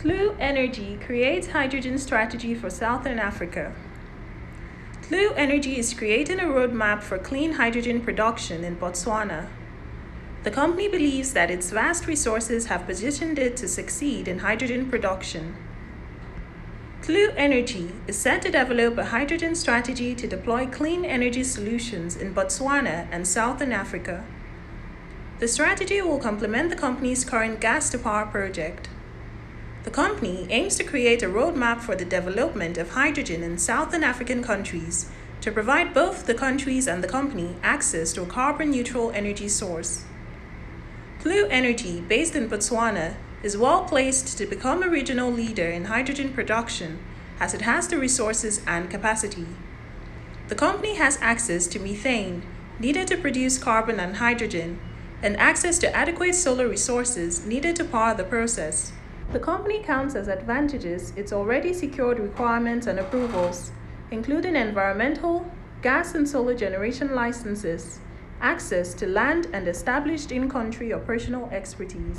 Clue Energy creates hydrogen strategy for Southern Africa. Clue Energy is creating a roadmap for clean hydrogen production in Botswana. The company believes that its vast resources have positioned it to succeed in hydrogen production. Clue Energy is set to develop a hydrogen strategy to deploy clean energy solutions in Botswana and Southern Africa. The strategy will complement the company's current gas-to-power project. The company aims to create a roadmap for the development of hydrogen in Southern African countries to provide both the countries and the company access to a carbon-neutral energy source. Clue Energy, based in Botswana, is well placed to become a regional leader in hydrogen production as it has the resources and capacity. The company has access to methane, needed to produce carbon and hydrogen, and access to adequate solar resources needed to power the process. The company counts as advantages its already secured requirements and approvals, including environmental, gas and solar generation licenses, access to land and established in-country operational expertise.